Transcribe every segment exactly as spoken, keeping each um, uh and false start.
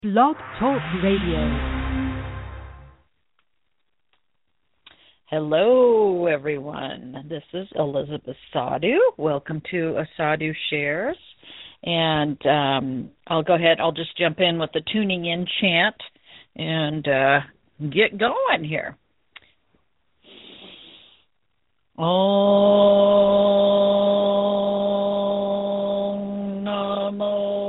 Blog Talk Radio. Hello, everyone. This is Elizabeth Sadhu. Welcome to Sadhu Shares. And um, I'll go ahead, I'll just jump in with the tuning in chant and uh, get going here. Om Namo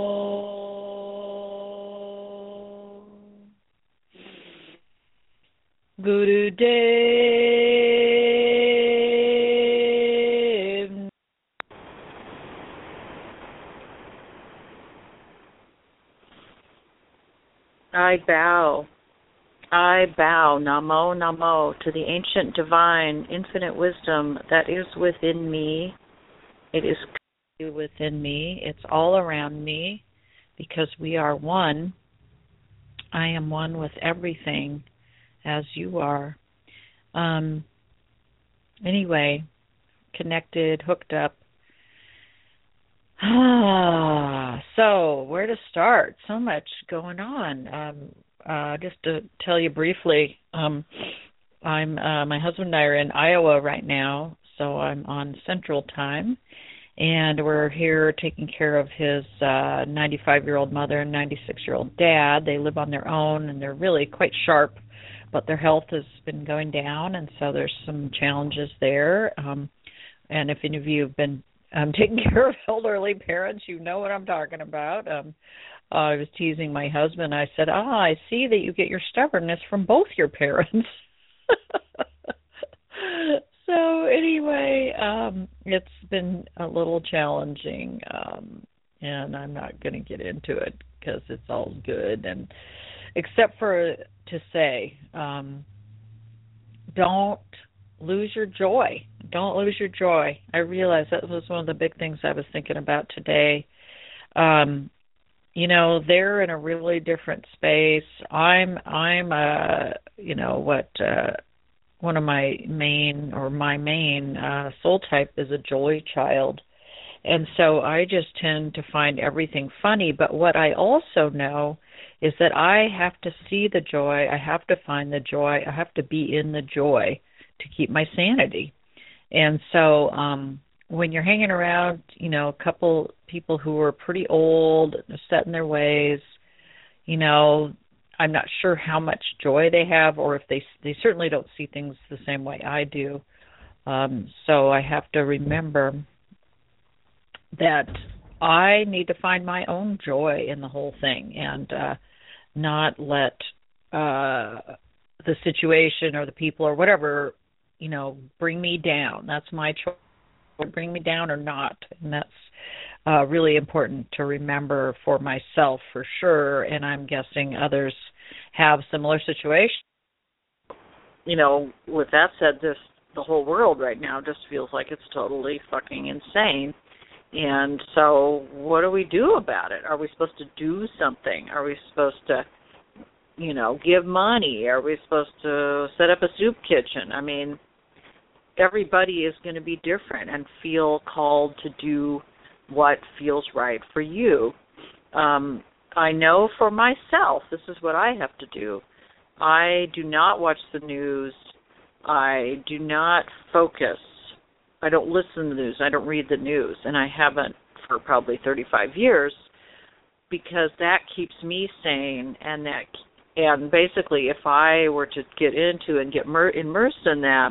Gurudev. I bow, I bow, Namo, Namo, to the ancient divine infinite wisdom that is within me. It is within me. It's all around me because we are one. I am one with everything as you are. Um, anyway, connected, hooked up. Ah, so where to start? So much going on. Um, uh, just to tell you briefly, um, I'm uh, my husband and I are in Iowa right now, so I'm on Central Time, and we're here taking care of his uh, ninety-five-year-old mother and ninety-six-year-old dad. They live on their own, and they're really quite sharp, but their health has been going down, and so there's some challenges there. Um, and if any of you have been um, taking care of elderly parents, you know what I'm talking about. Um, uh, I was teasing my husband. I said, ah, I see that you get your stubbornness from both your parents. So anyway, um, it's been a little challenging, um, and I'm not going to get into it because it's all good. And except for to say, um, don't lose your joy. Don't lose your joy. I realized that was one of the big things I was thinking about today. Um, you know, they're in a really different space. I'm, I'm, uh, you know, what, uh, one of my main, or my main uh, soul type is a joy child. And so I just tend to find everything funny. But what I also know is that I have to see the joy. I have to find the joy. I have to be in the joy to keep my sanity. And so um, when you're hanging around, you know, a couple people who are pretty old, set in their ways, you know, I'm not sure how much joy they have, or if they they certainly don't see things the same way I do. Um, so I have to remember that I need to find my own joy in the whole thing, and uh, not let uh, the situation or the people or whatever, you know, bring me down. That's my choice, bring me down or not, and that's uh, really important to remember for myself for sure, and I'm guessing others have similar situations. You know, with that said, this the whole world right now just feels like it's totally fucking insane. And so what do we do about it? Are we supposed to do something? Are we supposed to, you know, give money? Are we supposed to set up a soup kitchen? I mean, everybody is going to be different and feel called to do what feels right for you. Um, I know for myself, this is what I have to do. I do not watch the news. I do not focus. I don't listen to the news. I don't read the news, and I haven't for probably thirty-five years, because that keeps me sane. And that, and basically, if I were to get into and get mer- immersed in that,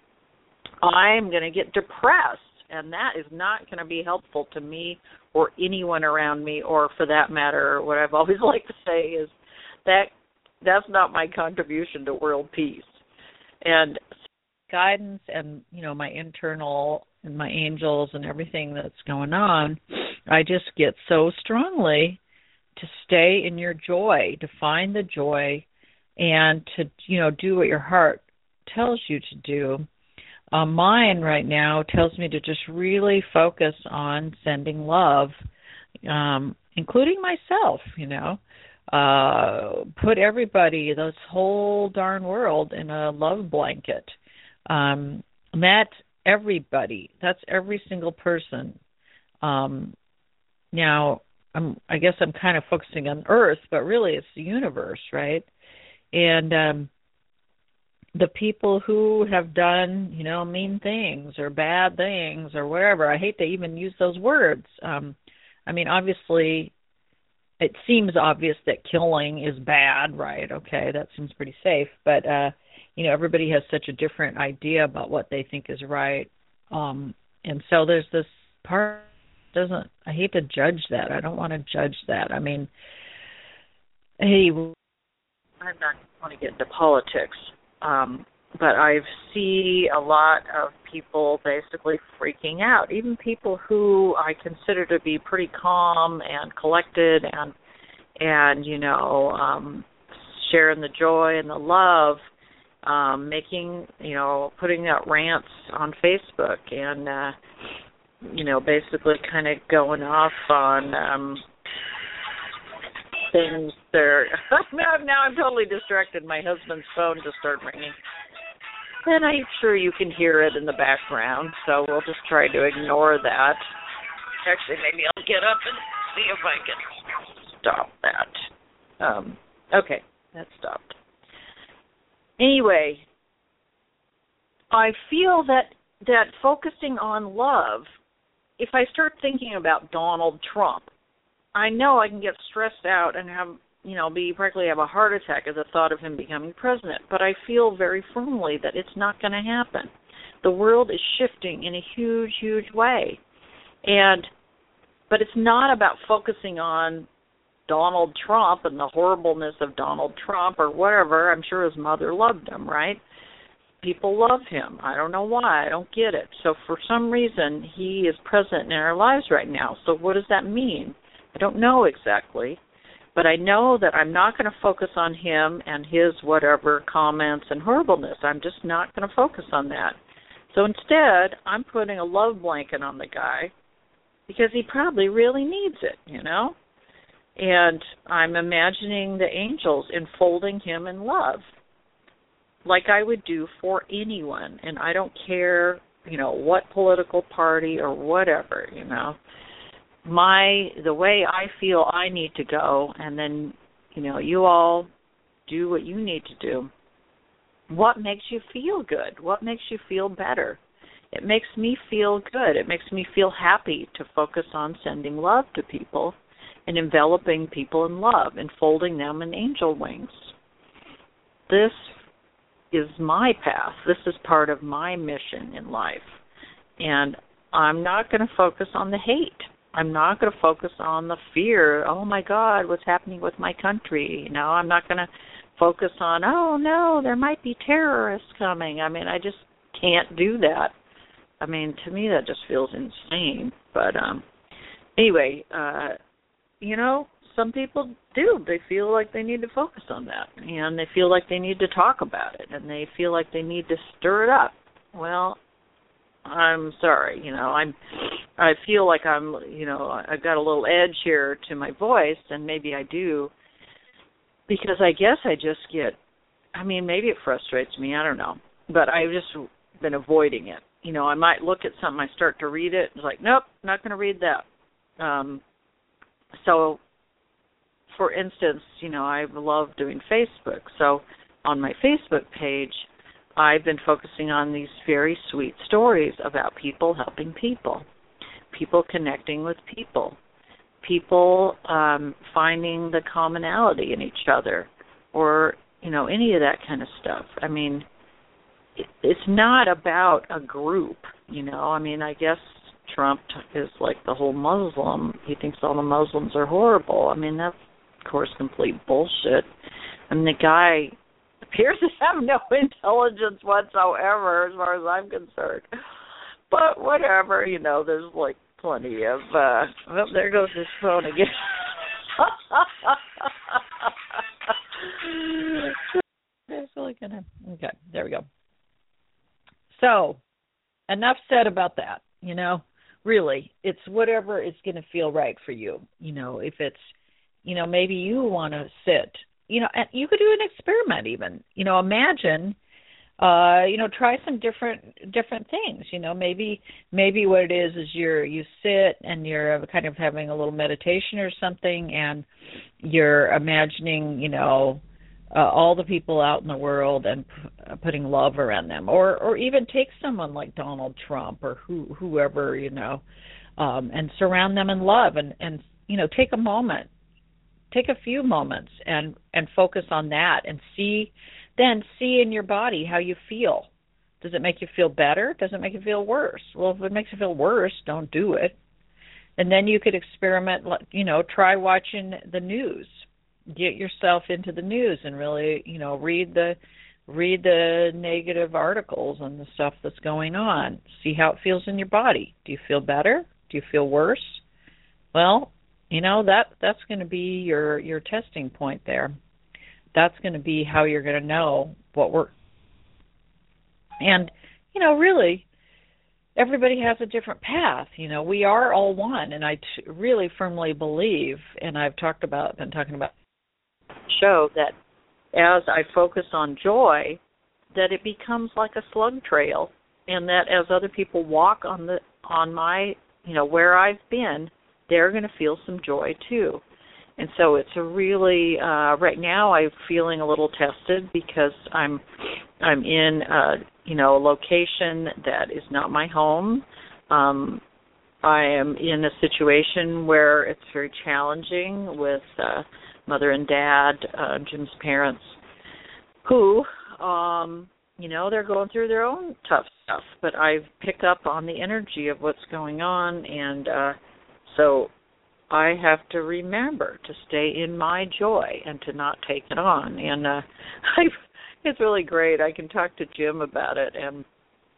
I'm going to get depressed, and that is not going to be helpful to me or anyone around me, or for that matter, what I've always liked to say is that that's not my contribution to world peace. And guidance and, you know, my internal and my angels and everything that's going on, I just get so strongly to stay in your joy, to find the joy, and to, you know, do what your heart tells you to do. Uh, mine right now tells me to just really focus on sending love, um, including myself, you know, uh, put everybody, this whole darn world in a love blanket. Um, that's everybody. That's every single person. Um, now, I'm, I guess I'm kind of focusing on Earth, but really it's the universe, right? And um, the people who have done, you know, mean things or bad things or whatever, I hate to even use those words. Um, I mean, obviously, it seems obvious that killing is bad, right? Okay, that seems pretty safe. But, uh, you know, everybody has such a different idea about what they think is right. Um, and so there's this part doesn't, I hate to judge that. I don't want to judge that. I mean, hey, I'm not want to get into politics, um, but I see a lot of people basically freaking out, even people who I consider to be pretty calm and collected and, and you know, um, sharing the joy and the love, um, making, you know, putting out rants on Facebook and, uh, you know, basically kind of going off on um, things there. Now I'm totally distracted. My husband's phone just started ringing. And I'm sure you can hear it in the background, so we'll just try to ignore that. Actually, maybe I'll get up and see if I can stop that. Um, okay, that stopped. Anyway, I feel that that focusing on love, if I start thinking about Donald Trump, I know I can get stressed out and have, you know, be practically have a heart attack at the thought of him becoming president. But I feel very firmly that it's not going to happen. The world is shifting in a huge, huge way. And, but it's not about focusing on Donald Trump and the horribleness of Donald Trump or whatever. I'm sure his mother loved him, right? People love him. I don't know why. I don't get it. So for some reason, he is present in our lives right now. So what does that mean? I don't know exactly. But I know that I'm not going to focus on him and his whatever comments and horribleness. I'm just not going to focus on that. So instead, I'm putting a love blanket on the guy because he probably really needs it, you know? And I'm imagining the angels enfolding him in love, like I would do for anyone. And I don't care, you know, what political party or whatever, you know. My, the way I feel I need to go, and then, you know, you all do what you need to do. What makes you feel good? What makes you feel better? It makes me feel good. It makes me feel happy to focus on sending love to people and enveloping people in love, enfolding them in angel wings. This is my path. This is part of my mission in life. And I'm not going to focus on the hate. I'm not going to focus on the fear. Oh, my God, what's happening with my country? You know, I'm not going to focus on, oh, no, there might be terrorists coming. I mean, I just can't do that. I mean, to me, that just feels insane. But um, anyway, uh, you know, some people do. They feel like they need to focus on that, and they feel like they need to talk about it, and they feel like they need to stir it up. Well, I'm sorry, you know, I'm, I feel like I'm, you know, I've got a little edge here to my voice, and maybe I do, because I guess I just get, I mean, maybe it frustrates me, I don't know, but I've just been avoiding it. You know, I might look at something, I start to read it, it's like, nope, not going to read that. Um, so, for instance, you know, I love doing Facebook, so on my Facebook page, I've been focusing on these very sweet stories about people helping people, people connecting with people, people um, finding the commonality in each other, or, you know, any of that kind of stuff. I mean, it, it's not about a group, you know. I mean, I guess Trump is like the whole Muslim. He thinks all the Muslims are horrible. I mean, that's, of course, complete bullshit. I mean, the guy appears to have no intelligence whatsoever as far as I'm concerned. But whatever, you know, there's like plenty of, uh, oh, there goes his phone again. It's really gonna, okay, there we go. So, enough said about that, you know. Really, it's whatever is going to feel right for you. You know, if it's, you know, maybe you want to sit, you know, and you could do an experiment even. You know, imagine uh, you know, try some different different things. You know, maybe maybe what it is is you're you sit and you're kind of having a little meditation or something, and you're imagining, you know, uh, all the people out in the world and p- putting love around them, or or even take someone like Donald Trump or who whoever, you know, um, and surround them in love, and and you know, take a moment, take a few moments, and and focus on that, and see. Then see in your body how you feel. Does it make you feel better? Does it make you feel worse? Well, if it makes you feel worse, don't do it. And then you could experiment, you know, try watching the news. Get yourself into the news and really, you know, read the read the negative articles and the stuff that's going on. See how it feels in your body. Do you feel better? Do you feel worse? Well, you know, that that's going to be your your testing point there. That's going to be how you're going to know what works. And, you know, really, everybody has a different path. You know, we are all one, and I t- really firmly believe, and I've talked about, been talking about the show, that as I focus on joy, that it becomes like a slug trail, and that as other people walk on the on my, you know, where I've been, they're going to feel some joy too. And so it's a really uh, right now I'm feeling a little tested because I'm I'm in a, you know, a location that is not my home. Um, I am in a situation where it's very challenging with uh, mother and dad, uh, Jim's parents, who um, you know, they're going through their own tough stuff. But I pick up on the energy of what's going on, and uh, so. I have to remember to stay in my joy and to not take it on. And uh, I, it's really great. I can talk to Jim about it, and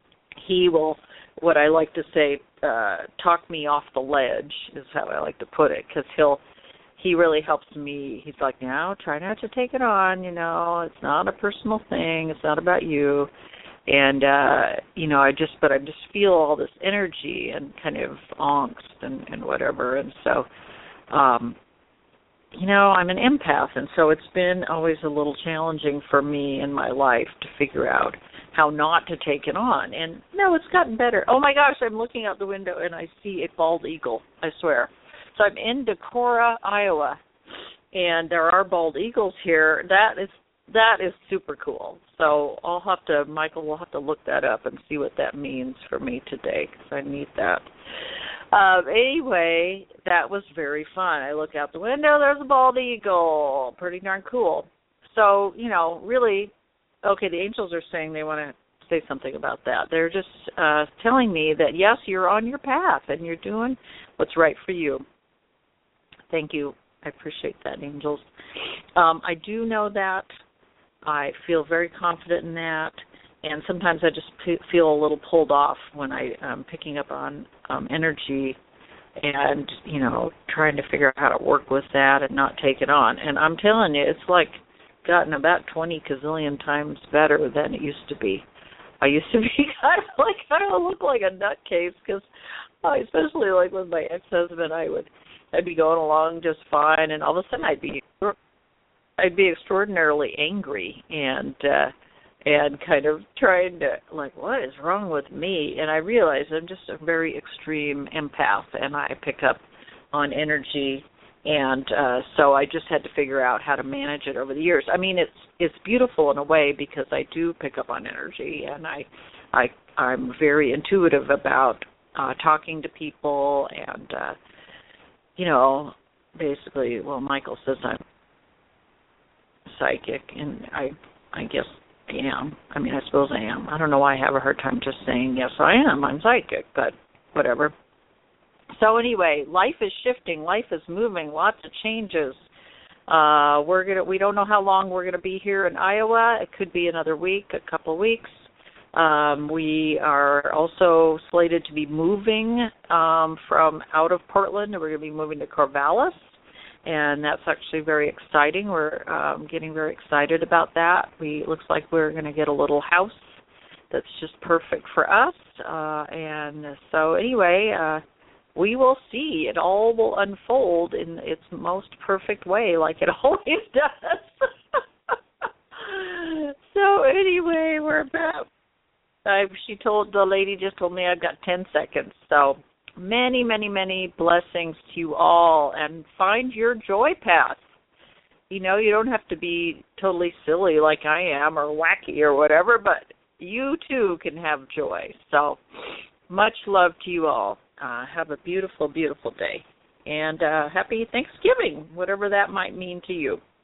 he will, what I like to say, uh, talk me off the ledge is how I like to put it, because he'll, he really helps me. He's like, no, try not to take it on, you know, it's not a personal thing, it's not about you. And, uh, you know, I just, but I just feel all this energy and kind of angst and, and whatever. And so, um, you know, I'm an empath. And so it's been always a little challenging for me in my life to figure out how not to take it on. And, no, it's gotten better. Oh, my gosh, I'm looking out the window and I see a bald eagle, I swear. So I'm in Decorah, Iowa, and there are bald eagles here. That is That is super cool. So I'll have to, Michael will have to look that up and see what that means for me today, because I need that. Uh, anyway, that was very fun. I look out the window, there's a bald eagle. Pretty darn cool. So, you know, really, okay, the angels are saying they want to say something about that. They're just uh, telling me that, yes, you're on your path and you're doing what's right for you. Thank you. I appreciate that, angels. Um, I do know that. I feel very confident in that, and sometimes I just p- feel a little pulled off when I am picking up on um, energy and, you know, trying to figure out how to work with that and not take it on. And I'm telling you, it's like gotten about twenty gazillion times better than it used to be. I used to be kind of like, I don't look like a nutcase, because uh, especially like with my ex-husband, I would, I'd be going along just fine, and all of a sudden I'd be I'd be extraordinarily angry and uh, and kind of trying to, like, what is wrong with me? And I realize I'm just a very extreme empath, and I pick up on energy, and uh, so I just had to figure out how to manage it over the years. I mean, it's it's beautiful in a way because I do pick up on energy, and I, I I'm very intuitive about uh, talking to people, and uh, you know, basically, well, Michael says I'm psychic, and I I guess I am. I mean, I suppose I am. I don't know why I have a hard time just saying, yes, I am. I'm psychic, but whatever. So anyway, life is shifting. Life is moving. Lots of changes. Uh, we're gonna. We don't know how long we're gonna be here in Iowa. It could be another week, a couple of weeks. Um, we are also slated to be moving um, from out of Portland. We're going to be moving to Corvallis, and that's actually very exciting. We're um, getting very excited about that. We looks like we're going to get a little house that's just perfect for us. Uh, and so anyway, uh, we will see. It all will unfold in its most perfect way, like it always does. So anyway, we're back. I, she told the lady just told me I've got ten seconds. So many, many, many blessings to you all, and find your joy path. You know, you don't have to be totally silly like I am or wacky or whatever, but you too can have joy. So much love to you all. Uh, have a beautiful, beautiful day. And uh, happy Thanksgiving, whatever that might mean to you.